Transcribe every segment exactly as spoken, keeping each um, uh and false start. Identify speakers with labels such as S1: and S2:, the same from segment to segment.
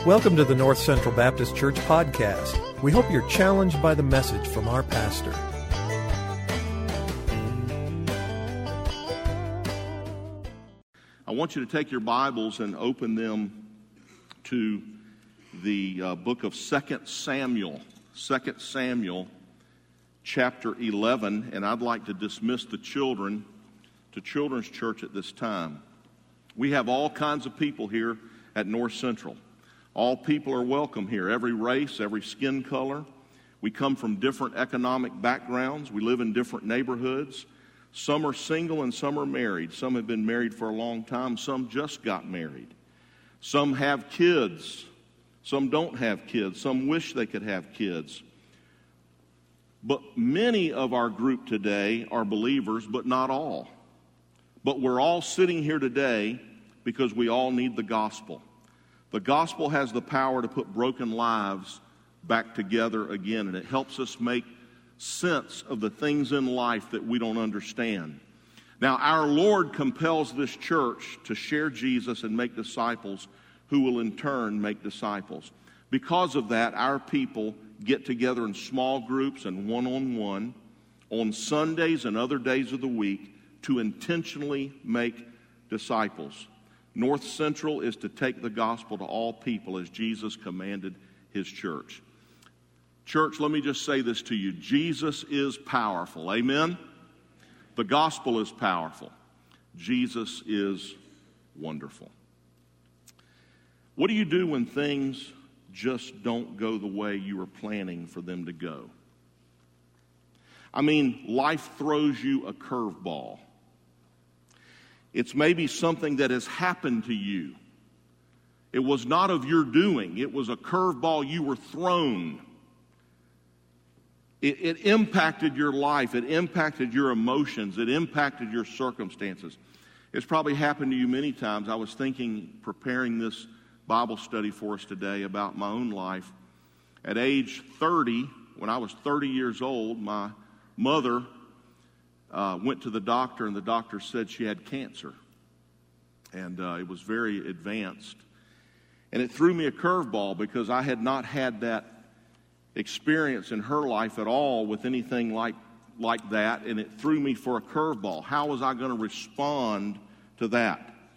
S1: Welcome to the North Central Baptist Church podcast. We hope you're challenged by the message from our pastor.
S2: I want you to take your Bibles and open them to the uh, book of Second Samuel, Second Samuel chapter eleven, and I'd like to dismiss the children to Children's Church at this time. We have all kinds of people here at North Central. All people are welcome here, every race, every skin color. We come from different economic backgrounds. We live in different neighborhoods. Some are single and some are married. Some have been married for a long time. Some just got married. Some have kids. Some don't have kids. Some wish they could have kids. But many of our group today are believers, but not all. But we're all sitting here today because we all need the gospel. The gospel has the power to put broken lives back together again, and it helps us make sense of the things in life that we don't understand. Now, our Lord compels this church to share Jesus and make disciples who will in turn make disciples. Because of that, our people get together in small groups and one-on-one on Sundays and other days of the week to intentionally make disciples. North Central is to take the gospel to all people as Jesus commanded his church. Church, let me just say this to you. Jesus is powerful. Amen? The gospel is powerful. Jesus is wonderful. What do you do when things just don't go the way you were planning for them to go? I mean, life throws you a curveball. It's maybe something that has happened to you. It was not of your doing. It was a curveball you were thrown. It, it impacted your life. It impacted your emotions. It impacted your circumstances. It's probably happened to you many times. I was thinking, preparing this Bible study for us today, about my own life. At age thirty, when I was thirty years old, my mother Uh, went to the doctor, and the doctor said she had cancer. And uh, it was very advanced. And it threw me a curveball because I had not had that experience in her life at all with anything like, like that. And it threw me for a curveball. How was I going to respond to that?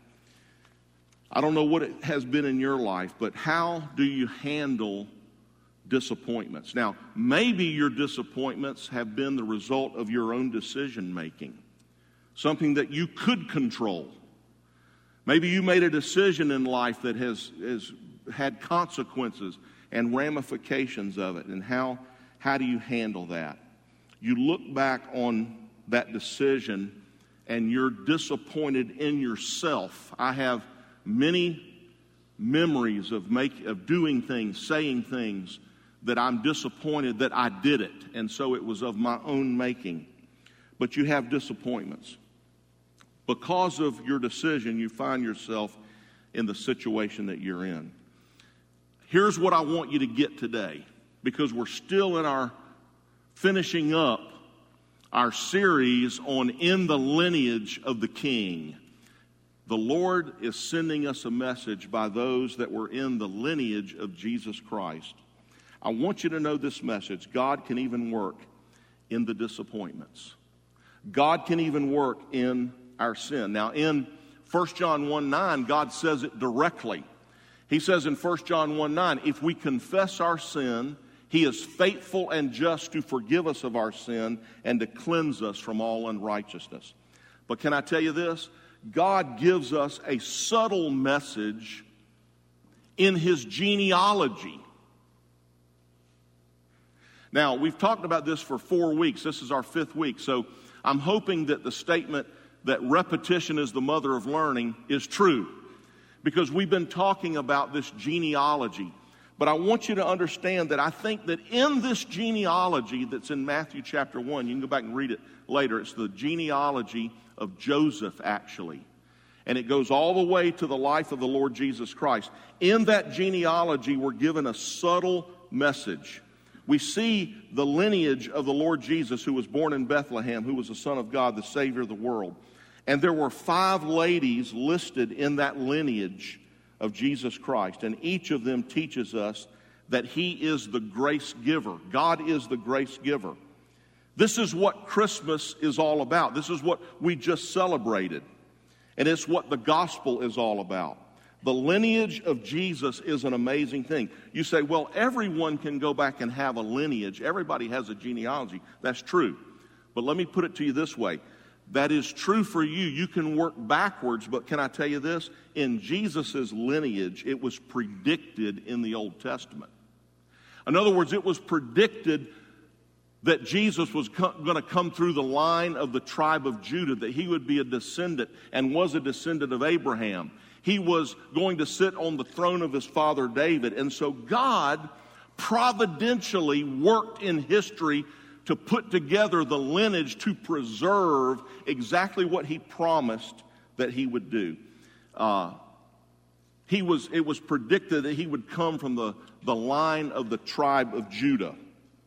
S2: I don't know what it has been in your life, but how do you handle disappointments? Now, maybe your disappointments have been the result of your own decision making, something that you could control. Maybe you made a decision in life that has, has had consequences and ramifications of it, and how, how do you handle that? You look back on that decision and you're disappointed in yourself. I have many memories of, make, of doing things, saying things, that I'm disappointed that I did it, and so it was of my own making. But you have disappointments. Because of your decision, you find yourself in the situation that you're in. Here's what I want you to get today, because we're still in our finishing up our series on In the Lineage of the King. The Lord is sending us a message by those that were in the lineage of Jesus Christ. I want you to know this message. God can even work in the disappointments. God can even work in our sin. Now, in First John one nine, God says it directly. He says in First John one nine, if we confess our sin, he is faithful and just to forgive us of our sin and to cleanse us from all unrighteousness. But can I tell you this? God gives us a subtle message in his genealogy. Now, we've talked about this for four weeks. This is our fifth week. So I'm hoping that the statement that repetition is the mother of learning is true, because we've been talking about this genealogy. But I want you to understand that I think that in this genealogy that's in Matthew chapter one, you can go back and read it later. It's the genealogy of Joseph, actually. And it goes all the way to the life of the Lord Jesus Christ. In that genealogy, we're given a subtle message. We see the lineage of the Lord Jesus, who was born in Bethlehem, who was the Son of God, the Savior of the world. And there were five ladies listed in that lineage of Jesus Christ, and each of them teaches us that he is the grace giver. God is the grace giver. This is what Christmas is all about. This is what we just celebrated. And it's what the gospel is all about. The lineage of Jesus is an amazing thing. You say, well, everyone can go back and have a lineage. Everybody has a genealogy. That's true. But let me put it to you this way. That is true for you. You can work backwards, but can I tell you this? In Jesus' lineage, it was predicted in the Old Testament. In other words, it was predicted that Jesus was co- going to come through the line of the tribe of Judah, that he would be a descendant and was a descendant of Abraham. He was going to sit on the throne of his father David. And so God providentially worked in history to put together the lineage to preserve exactly what he promised that he would do. Uh, he was, it was predicted that he would come from the, the line of the tribe of Judah.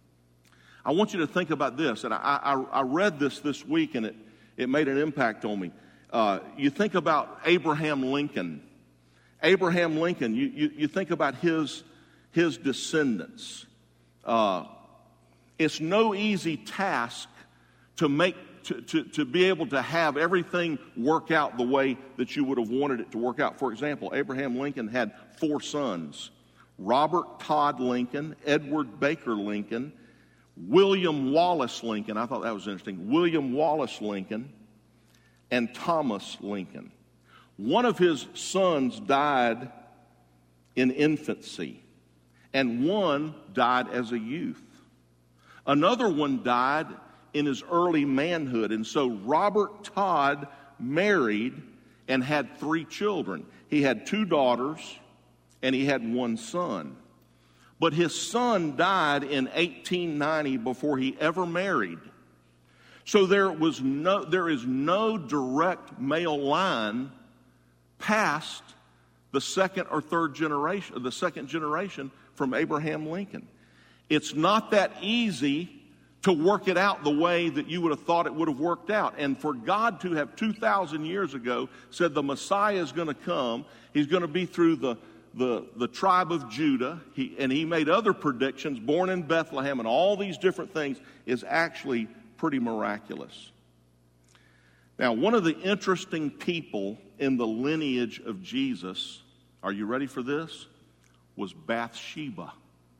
S2: I want you to think about this, and I, I, I read this this week, and it, it made an impact on me. Uh, you think about Abraham Lincoln. Abraham Lincoln, you, you, you think about his, his descendants. Uh, it's no easy task to make to, to, to be able to have everything work out the way that you would have wanted it to work out. For example, Abraham Lincoln had four sons: Robert Todd Lincoln, Edward Baker Lincoln, William Wallace Lincoln. I thought that was interesting. William Wallace Lincoln and Thomas Lincoln. One of his sons died in infancy, and one died as a youth. Another one died in his early manhood, and so Robert Todd married and had three children. He had two daughters, and he had one son. But his son died in eighteen ninety before he ever married. So there was no, there is no direct male line past the second or third generation, the second generation from Abraham Lincoln. It's not that easy to work it out the way that you would have thought it would have worked out. And for God to have two thousand years ago said the Messiah is going to come, he's going to be through the The, the tribe of Judah, he, and he made other predictions, born in Bethlehem, and all these different things, is actually pretty miraculous. Now, one of the interesting people in the lineage of Jesus, are you ready for this, was Bathsheba.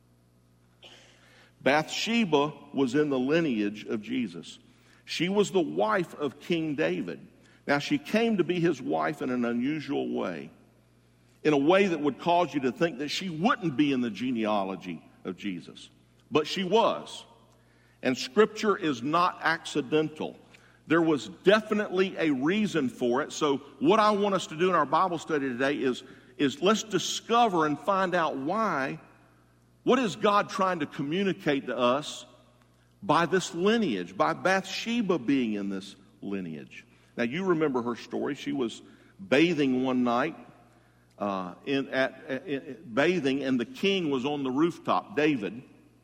S2: Bathsheba was in the lineage of Jesus. She was the wife of King David. Now, she came to be his wife in an unusual way, in a way that would cause you to think that she wouldn't be in the genealogy of Jesus. But she was. And Scripture is not accidental. There was definitely a reason for it. So what I want us to do in our Bible study today is, is let's discover and find out why. What is God trying to communicate to us by this lineage, by Bathsheba being in this lineage? Now, you remember her story. She was bathing one night. Uh, in, at, in, bathing, and the king was on the rooftop, David,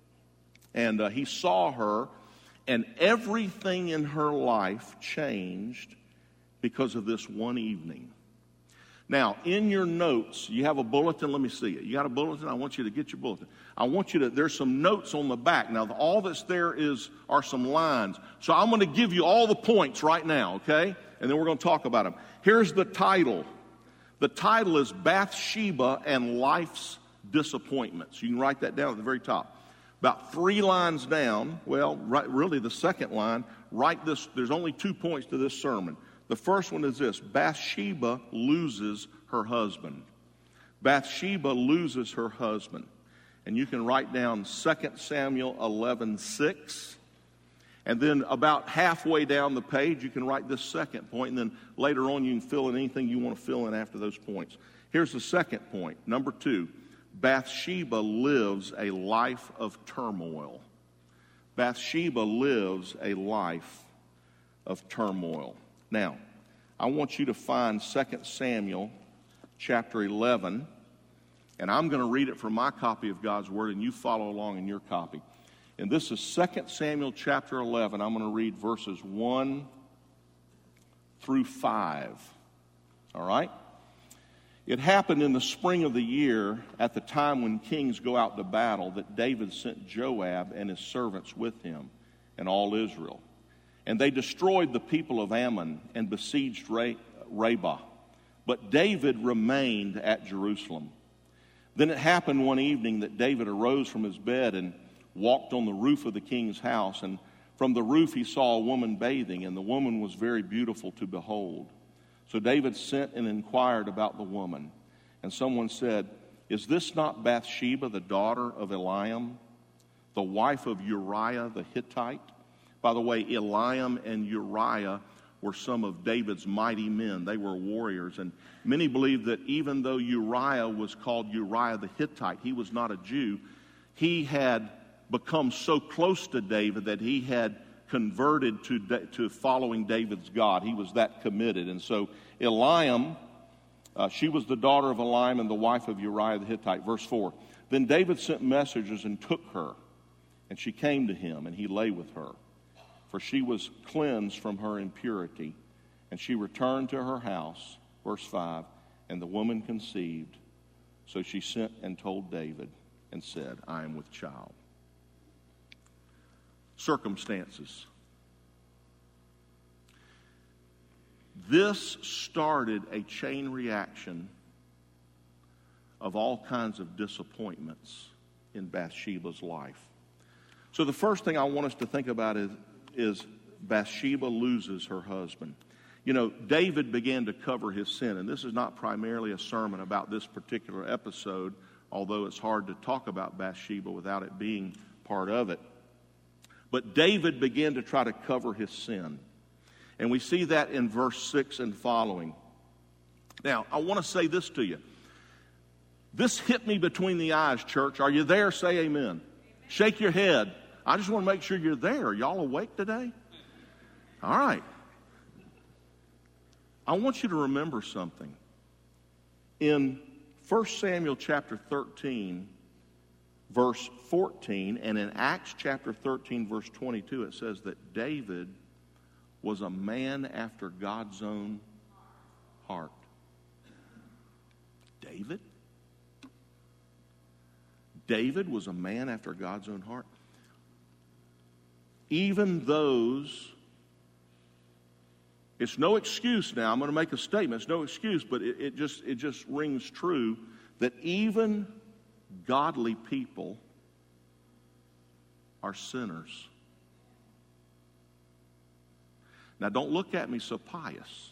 S2: and uh, he saw her, and everything in her life changed because of this one evening. Now, in your notes, you have a bulletin. Let me see it. You got a bulletin? I want you to get your bulletin. I want you to, there's some notes on the back. Now, all that's there is are some lines. So I'm going to give you all the points right now, okay? And then we're going to talk about them. Here's the title. The title is Bathsheba and Life's Disappointments. You can write that down at the very top. About three lines down, well, right, really the second line, write this. There's only two points to this sermon. The first one is this: Bathsheba loses her husband. Bathsheba loses her husband. And you can write down Second Samuel eleven six. And then about halfway down the page, you can write this second point, and then later on you can fill in anything you want to fill in after those points. Here's the second point. Number two, Bathsheba lives a life of turmoil. Bathsheba lives a life of turmoil. Now, I want you to find Second Samuel chapter eleven, and I'm going to read it from my copy of God's Word, and you follow along in your copy. And this is Second Samuel chapter eleven. I'm going to read verses one through five. All right? It happened in the spring of the year, at the time when kings go out to battle, that David sent Joab and his servants with him and all Israel. And they destroyed the people of Ammon and besieged Rabbah. But David remained at Jerusalem. Then it happened one evening that David arose from his bed and walked on the roof of the king's house. And from the roof he saw a woman bathing, and the woman was very beautiful to behold. So David sent and inquired about the woman. And someone said, "Is this not Bathsheba, the daughter of Eliam, the wife of Uriah the Hittite?" By the way, Eliam and Uriah were some of David's mighty men. They were warriors. And many believe that even though Uriah was called Uriah the Hittite, he was not a Jew. He had become so close to David that he had converted to, to following David's God. He was that committed. And so Eliam, uh, she was the daughter of Eliam and the wife of Uriah the Hittite. Verse four, then David sent messengers and took her, and she came to him, and he lay with her. For she was cleansed from her impurity, and she returned to her house. Verse five, and the woman conceived. So she sent and told David and said, I am with child. Circumstances. This started a chain reaction of all kinds of disappointments in Bathsheba's life. So the first thing I want us to think about is, is Bathsheba loses her husband. You know, David began to cover his sin, and this is not primarily a sermon about this particular episode, although it's hard to talk about Bathsheba without it being part of it. But David began to try to cover his sin. And we see that in verse six and following. Now, I want to say this to you. This hit me between the eyes, church. Are you there? Say amen. Amen. Shake your head. I just want to make sure you're there. Are y'all awake today? All right. I want you to remember something. In First Samuel chapter thirteen, verse fourteen, and in Acts chapter thirteen, verse twenty-two, it says that David was a man after God's own heart. David? David was a man after God's own heart. Even those, it's no excuse now, I'm going to make a statement, it's no excuse, but it, it just it just rings true that even godly people are sinners. Now, don't look at me so pious.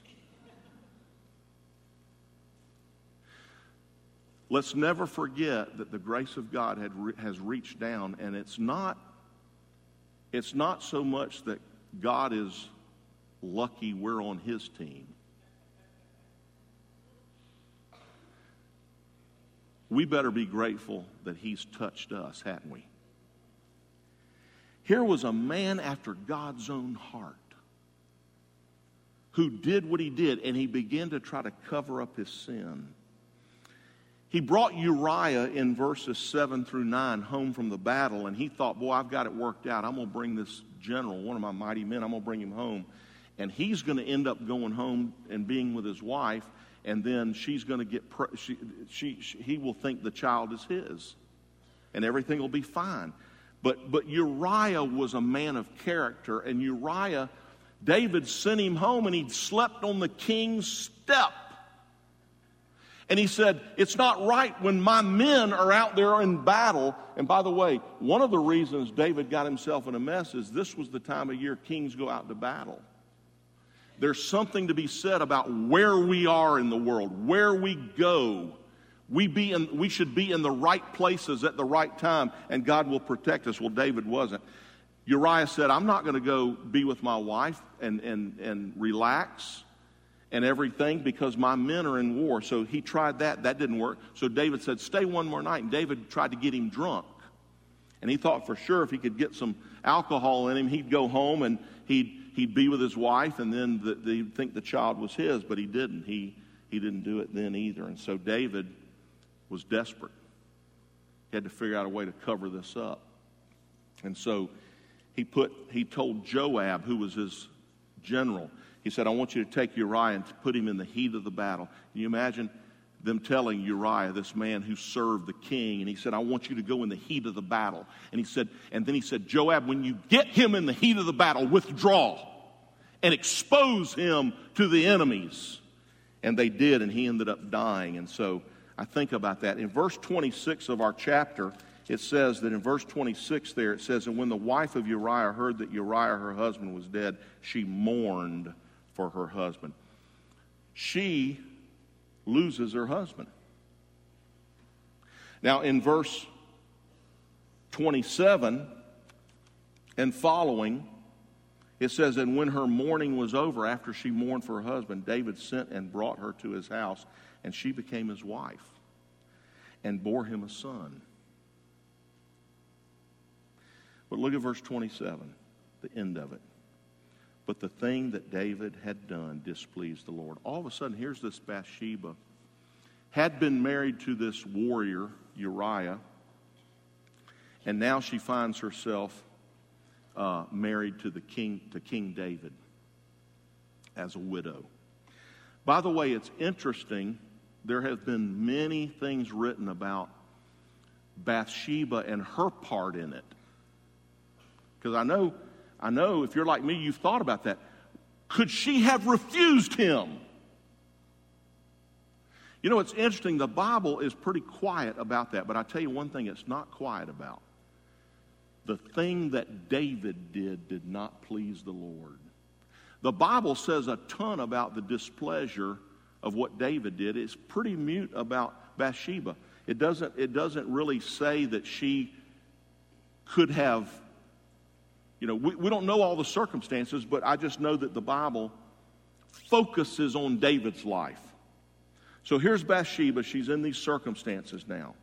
S2: Let's never forget that the grace of God had re- has reached down, and it's not, it's not so much that God is lucky we're on His team. We better be grateful that He's touched us, hadn't we? Here was a man after God's own heart who did what he did, and he began to try to cover up his sin. He brought Uriah in verses seven through nine home from the battle, and he thought, boy, I've got it worked out. I'm going to bring this general, one of my mighty men, I'm going to bring him home. And he's going to end up going home and being with his wife, and then she's going to get, pre- she, she, she, he will think the child is his, and everything will be fine. But, but Uriah was a man of character, and Uriah, David sent him home, and he slept on the king's step. And he said, it's not right when my men are out there in battle. And by the way, one of the reasons David got himself in a mess is this was the time of year kings go out to battle. There's something to be said about where we are in the world, where we go. We, be in, we should be in the right places at the right time, and God will protect us. Well, David wasn't. Uriah said, I'm not going to go be with my wife and, and, and relax and everything because my men are in war. So he tried that. That didn't work. So David said, stay one more night. And David tried to get him drunk. And he thought for sure if he could get some alcohol in him, he'd go home and he'd he'd be with his wife, and then the, they'd think the child was his. But he didn't. He, he didn't do it then either. And so David was desperate. He had to figure out a way to cover this up. And so he put he told Joab, who was his general, he said, I want you to take Uriah and put him in the heat of the battle. Can you imagine them telling Uriah, this man who served the king, and he said, I want you to go in the heat of the battle. And he said, and then he said, Joab, when you get him in the heat of the battle, withdraw and expose him to the enemies. And they did, and he ended up dying. And so I think about that. In verse twenty-six of our chapter, it says that in verse twenty-six there, it says, and when the wife of Uriah heard that Uriah, her husband, was dead, she mourned for her husband. She loses her husband. Now in verse twenty-seven and following, it says, and when her mourning was over, after she mourned for her husband, David sent and brought her to his house, and she became his wife and bore him a son. But look at verse twenty-seven, the end of it. But the thing that David had done displeased the Lord. All of a sudden, here's this Bathsheba, had been married to this warrior, Uriah, and now she finds herself uh, married to the king, to King David as a widow. By the way, it's interesting. There have been many things written about Bathsheba and her part in it. Because I know, I know if you're like me, you've thought about that. Could she have refused him? You know, it's interesting. The Bible is pretty quiet about that. But I tell you one thing it's not quiet about. The thing that David did did not please the Lord. The Bible says a ton about the displeasure of what David did. It's pretty mute about Bathsheba. It doesn't, it doesn't really say that she could have, you know, we, we don't know all the circumstances, but I just know that the Bible focuses on David's life. So here's Bathsheba. She's in these circumstances now.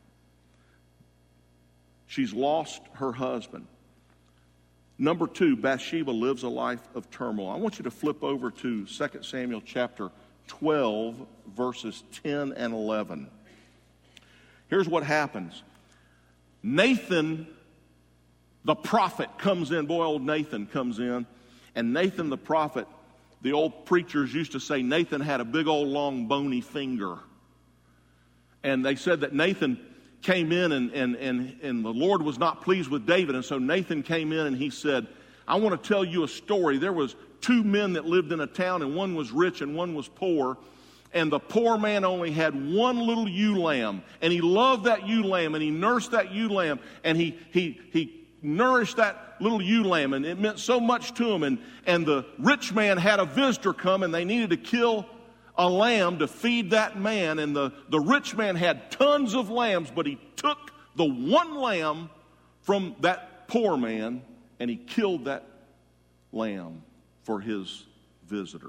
S2: She's lost her husband. Number two, Bathsheba lives a life of turmoil. I want you to flip over to Second Samuel chapter twelve, verses ten and eleven. Here's what happens. Nathan, the prophet, comes in. Boy, old Nathan comes in. And Nathan the prophet, the old preachers used to say Nathan had a big old long bony finger. And they said that Nathan came in and, and, and, and the Lord was not pleased with David. And so Nathan came in and he said, I want to tell you a story. There was two men that lived in a town, and one was rich and one was poor. And the poor man only had one little ewe lamb, and he loved that ewe lamb, and he nursed that ewe lamb, and he he he nourished that little ewe lamb, and it meant so much to him. And and the rich man had a visitor come, and they needed to kill a lamb to feed that man. And the, the rich man had tons of lambs, but he took the one lamb from that poor man, and he killed that lamb for his visitor.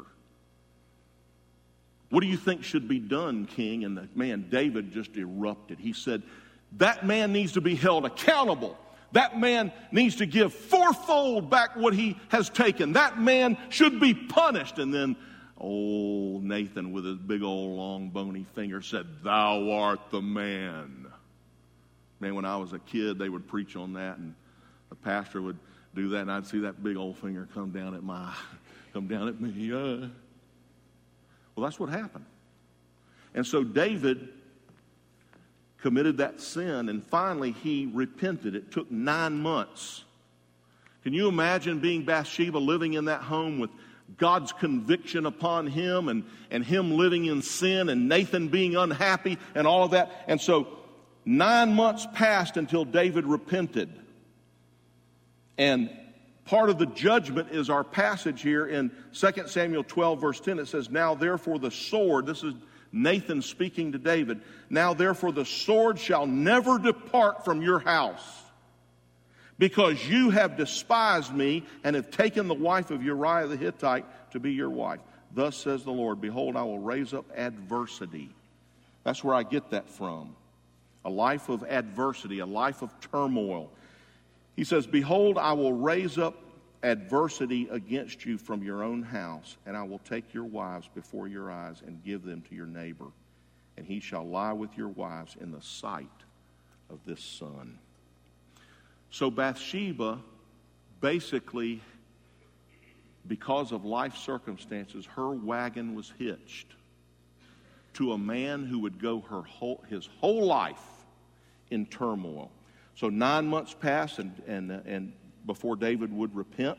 S2: What do you think should be done, King? And the man, David, just erupted. He said, that man needs to be held accountable. That man needs to give fourfold back what he has taken. That man should be punished. And then old Nathan, with his big old long bony finger, said, thou art the man. Man, when I was a kid, they would preach on that, and the pastor would do that, and I'd see that big old finger come down at my, come down at me. Uh. Well, that's what happened. And so David committed that sin, and finally he repented. It took nine months. Can you imagine being Bathsheba, living in that home with God's conviction upon him, and, and him living in sin, and Nathan being unhappy and all of that? And so nine months passed until David repented. And part of the judgment is our passage here in Second Samuel twelve, verse ten. It says, now therefore the sword, this is Nathan speaking to David, now therefore the sword shall never depart from your house, because you have despised me and have taken the wife of Uriah the Hittite to be your wife. Thus says the Lord, behold, I will raise up adversity. That's where I get that from. A life of adversity, a life of turmoil. He says, behold, I will raise up adversity against you from your own house, and I will take your wives before your eyes and give them to your neighbor, and he shall lie with your wives in the sight of this sun. So Bathsheba, basically, because of life circumstances, her wagon was hitched. to a man who would go her whole, his whole life in turmoil. So nine months passed and, and, and before David would repent.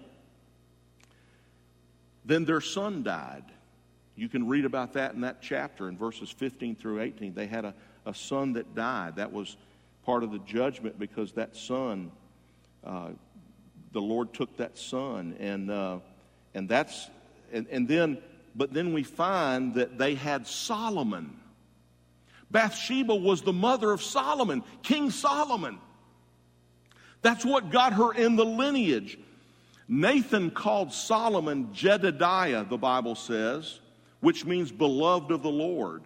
S2: Then their son died. You can read about that in that chapter in verses fifteen through eighteen. They had a, a son that died. That was part of the judgment because that son, uh, the Lord took that son. And uh, and that's, and, and then, but then we find that they had Solomon. Bathsheba was the mother of Solomon, King Solomon. That's what got her in the lineage. Nathan called Solomon Jedediah, the Bible says, which means beloved of the Lord.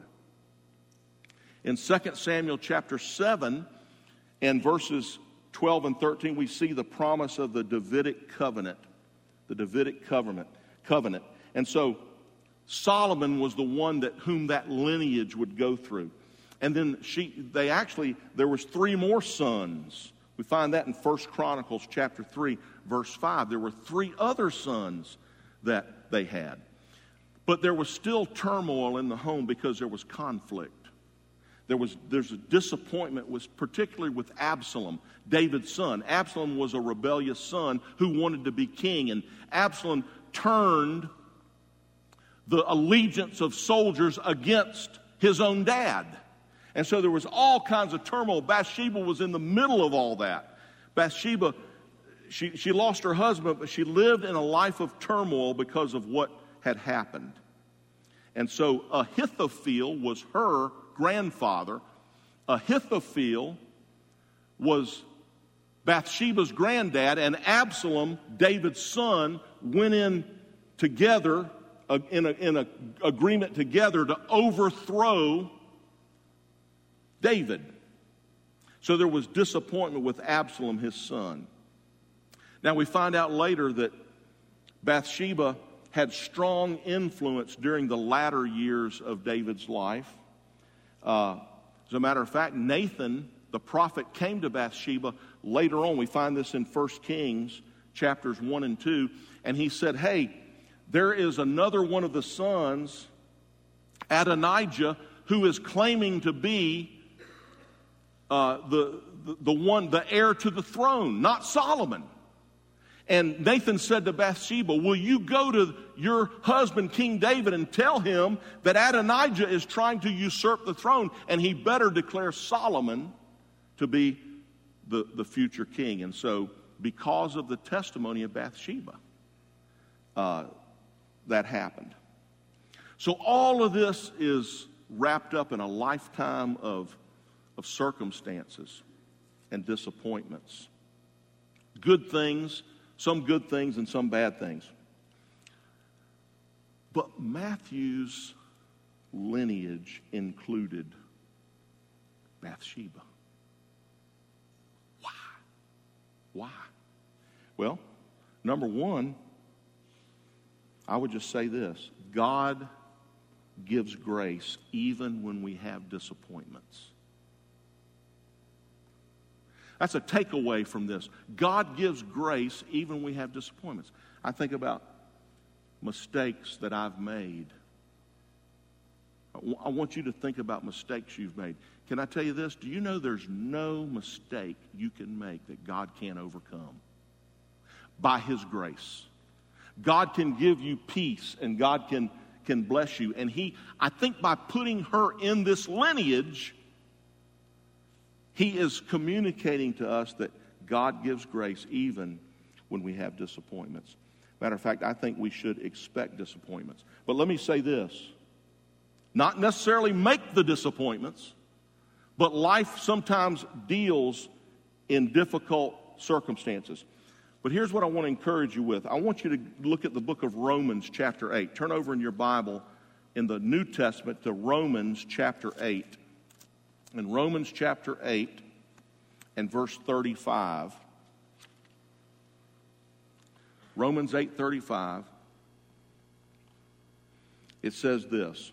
S2: In Second Samuel chapter seven and verses twelve and thirteen, we see the promise of the Davidic covenant. The Davidic covenant. covenant. And so Solomon was the one that whom that lineage would go through. And then she, they actually, there was three more sons. We find that in First Chronicles chapter three, verse five. There were three other sons that they had. But there was still turmoil in the home because there was conflict. There was there's a disappointment, was particularly with Absalom, David's son. Absalom was a rebellious son who wanted to be king, and Absalom turned the allegiance of soldiers against his own dad. And so there was all kinds of turmoil. Bathsheba was in the middle of all that. Bathsheba, she, she lost her husband, but she lived in a life of turmoil because of what had happened. And so Ahithophel was her grandfather. Ahithophel was Bathsheba's granddad, and Absalom, David's son, went in together, uh, in a, in a agreement together to overthrow David. So there was disappointment with Absalom, his son. Now we find out later that Bathsheba had strong influence during the latter years of David's life. Uh, as a matter of fact, Nathan, the prophet, came to Bathsheba later on. We find this in First Kings chapters one and two. And he said, hey, there is another one of the sons, Adonijah, who is claiming to be uh, the, the, the one, the heir to the throne, not Solomon. And Nathan said to Bathsheba, will you go to your husband, King David, and tell him that Adonijah is trying to usurp the throne, and he better declare Solomon to be the, the future king. And so, because of the testimony of Bathsheba, uh, that happened. So all of this is wrapped up in a lifetime of, of circumstances and disappointments. Good things, some good things and some bad things. But Matthew's lineage included Bathsheba. Why? Why? Well, number one, I would just say this. God gives grace even when we have disappointments. That's a takeaway from this. God gives grace even when we have disappointments. I think about mistakes that I've made. I want you to think about mistakes you've made. Can I tell you this? Do you know there's no mistake you can make that God can't overcome? By His grace. God can give you peace and God can, can bless you. And He, I think by putting her in this lineage, He is communicating to us that God gives grace even when we have disappointments. Matter of fact, I think we should expect disappointments. But let me say this. Not necessarily make the disappointments, but life sometimes deals in difficult circumstances. But here's what I want to encourage you with. I want you to look at the book of Romans chapter eight. Turn over in your Bible in the New Testament to Romans chapter eight. In Romans chapter eight and verse thirty-five. Romans eight thirty-five. It says this.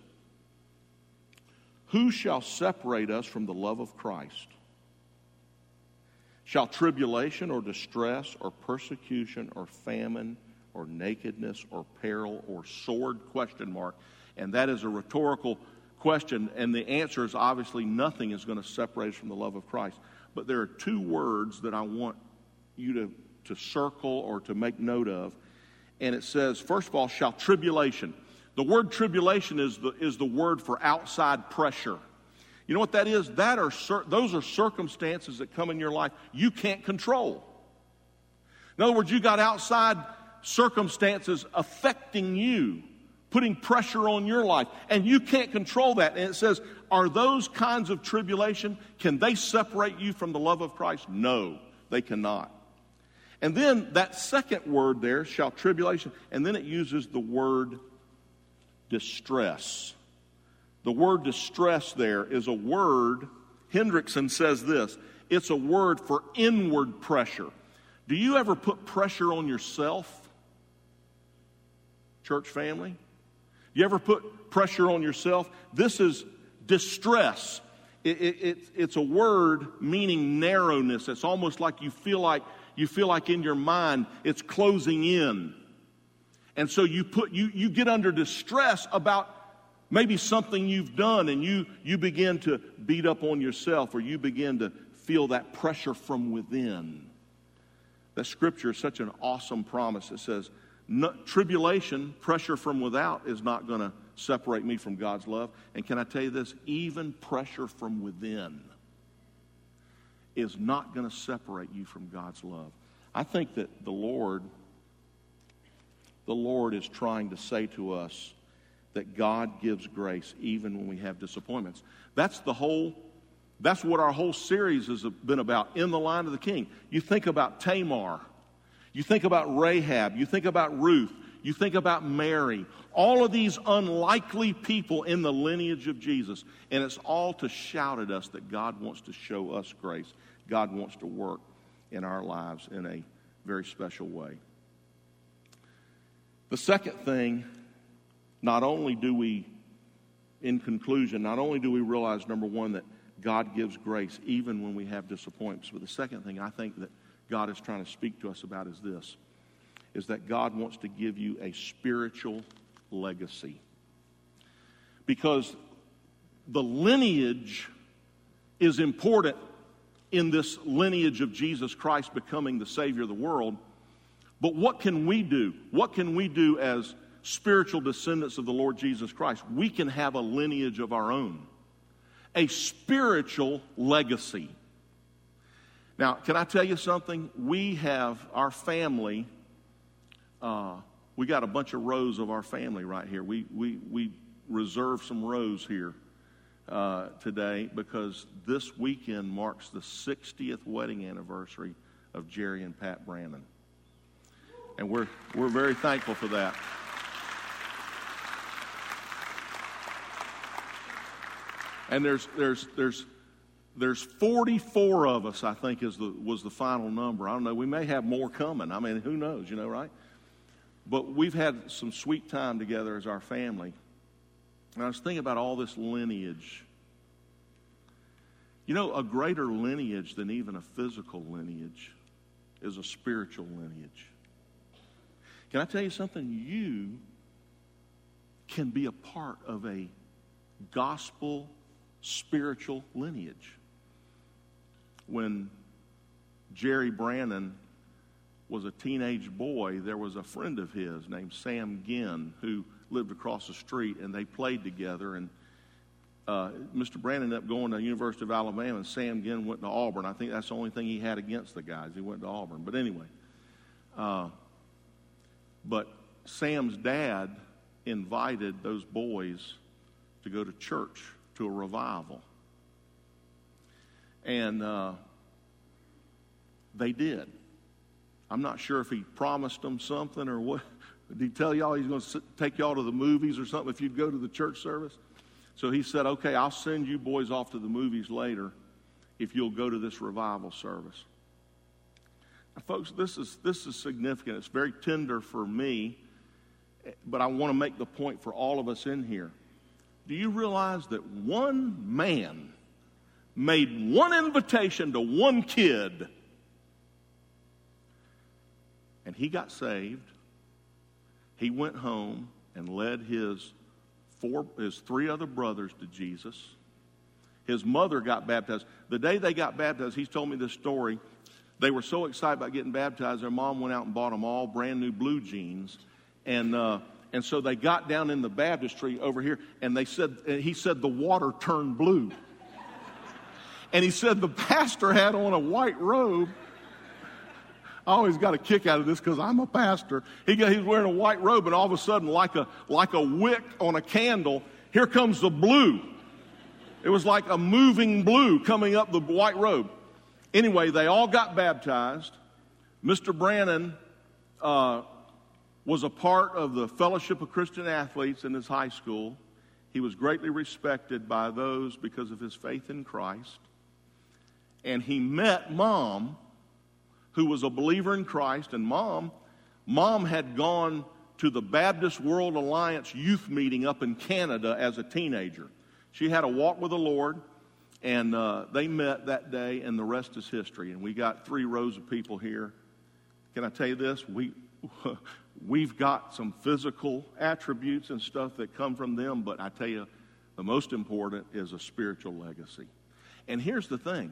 S2: Who shall separate us from the love of Christ? Shall tribulation or distress or persecution or famine or nakedness or peril or sword? Question mark. And that is a rhetorical question, and the answer is obviously nothing is going to separate us from the love of Christ. But there are two words that I want you to, to circle or to make note of. And it says, first of all, shall tribulation. The word tribulation is the, is the word for outside pressure. You know what that is? That are those are circumstances that come in your life you can't control. In other words, you got outside circumstances affecting you, putting pressure on your life, and you can't control that. And it says, are those kinds of tribulation, can they separate you from the love of Christ? No, they cannot. And then that second word there, shall tribulation, and then it uses the word distress. The word distress there is a word, Hendrickson says this, it's a word for inward pressure. Do you ever put pressure on yourself, church family? You ever put pressure on yourself? This is distress. It, it, it, it's a word meaning narrowness. It's almost like you feel like you feel like in your mind it's closing in. And so you put you you get under distress about maybe something you've done, and you you begin to beat up on yourself, or you begin to feel that pressure from within. That scripture is such an awesome promise. It says, no, tribulation, pressure from without, is not going to separate me from God's love. And can I tell you this? Even pressure from within is not going to separate you from God's love. I think that the Lord, the Lord is trying to say to us that God gives grace even when we have disappointments. That's the whole, that's what our whole series has been about, In the Line of the King. You think about Tamar. You think about Rahab. You think about Ruth. You think about Mary. All of these unlikely people in the lineage of Jesus. And it's all to shout at us that God wants to show us grace. God wants to work in our lives in a very special way. The second thing, not only do we, in conclusion, not only do we realize, number one, that God gives grace even when we have disappointments, but the second thing I think that God is trying to speak to us about is this, is that God wants to give you a spiritual legacy. Because the lineage is important in this lineage of Jesus Christ becoming the Savior of the world. But what can we do? What can we do as spiritual descendants of the Lord Jesus Christ? We can have a lineage of our own. A spiritual legacy. Now, can I tell you something? We have our family, uh, we got a bunch of rows of our family right here. We, we, we reserve some rows here uh, today because this weekend marks the sixtieth wedding anniversary of Jerry and Pat Brandon. And we're, we're very thankful for that. And there's there's there's there's forty-four of us, I think, is the was the final number. I don't know. We may have more coming. I mean, who knows? You know, right? But we've had some sweet time together as our family. And I was thinking about all this lineage. You know, a greater lineage than even a physical lineage is a spiritual lineage. Can I tell you something? You can be a part of a gospel spiritual lineage. When Jerry Brandon was a teenage boy, there was a friend of his named Sam Ginn who lived across the street, and they played together. And uh, Mister Brandon ended up going to the University of Alabama, and Sam Ginn went to Auburn. I think that's the only thing he had against the guys. He went to Auburn. But anyway, uh, but Sam's dad invited those boys to go to church, to a revival. And uh, they did. I'm not sure if he promised them something or what. Did he tell y'all he's going to take y'all to the movies or something if you'd go to the church service? So he said, okay, I'll send you boys off to the movies later if you'll go to this revival service. Now, folks, this is, this is significant. It's very tender for me, but I want to make the point for all of us in here. Do you realize that one man made one invitation to one kid, and he got saved? He went home and led his four, his three other brothers to Jesus. His mother got baptized. The day they got baptized, he's told me this story. They were so excited about getting baptized, their mom went out and bought them all brand new blue jeans. And uh, and so they got down in the baptistry over here, and they said, and he said the water turned blue. And he said the pastor had on a white robe. I always got a kick out of this because I'm a pastor. He got, he's wearing a white robe, and all of a sudden, like a like a wick on a candle, here comes the blue. It was like a moving blue coming up the white robe. Anyway, they all got baptized. Mister Brannon uh, was a part of the Fellowship of Christian Athletes in his high school. He was greatly respected by those because of his faith in Christ. And he met Mom, who was a believer in Christ. And Mom, Mom had gone to the Baptist World Alliance youth meeting up in Canada as a teenager. She had a walk with the Lord. And uh, they met that day, and the rest is history. And we got three rows of people here. Can I tell you this? We, we've got some physical attributes and stuff that come from them, but I tell you, the most important is a spiritual legacy. And here's the thing.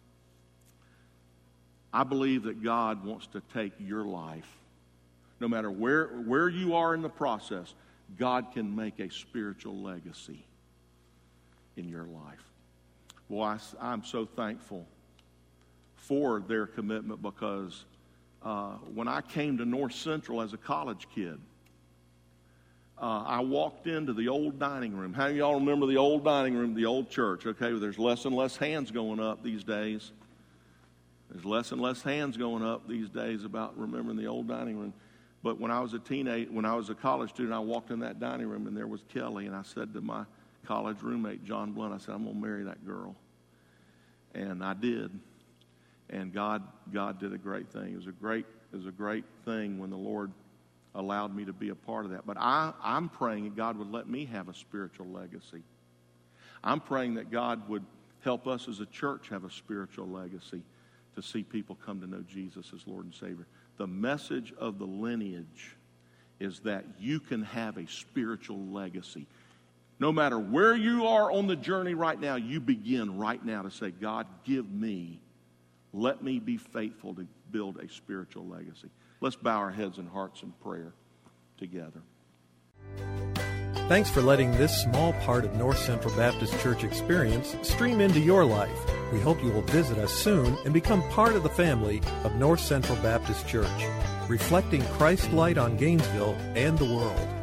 S2: I believe that God wants to take your life, no matter where, where you are in the process, God can make a spiritual legacy in your life. Well, I, I'm so thankful for their commitment because uh, when I came to North Central as a college kid, uh, I walked into the old dining room. How do y'all remember the old dining room, the old church? Okay, well, there's less and less hands going up these days. There's less and less hands going up these days about remembering the old dining room. But when I was a teenager, when I was a college student, I walked in that dining room and there was Kelly, and I said to my college roommate, John Blunt, I said, I'm going to marry that girl. And I did. And God God did a great thing. It was a great, it was a great thing when the Lord allowed me to be a part of that. But I, I'm praying that God would let me have a spiritual legacy. I'm praying that God would help us as a church have a spiritual legacy to see people come to know Jesus as Lord and Savior. The message of the lineage is that you can have a spiritual legacy. No matter where you are on the journey right now, you begin right now to say, God, give me, let me be faithful to build a spiritual legacy. Let's bow our heads and hearts in prayer together.
S1: Thanks for letting this small part of North Central Baptist Church experience stream into your life. We hope you will visit us soon and become part of the family of North Central Baptist Church, reflecting Christ's light on Gainesville and the world.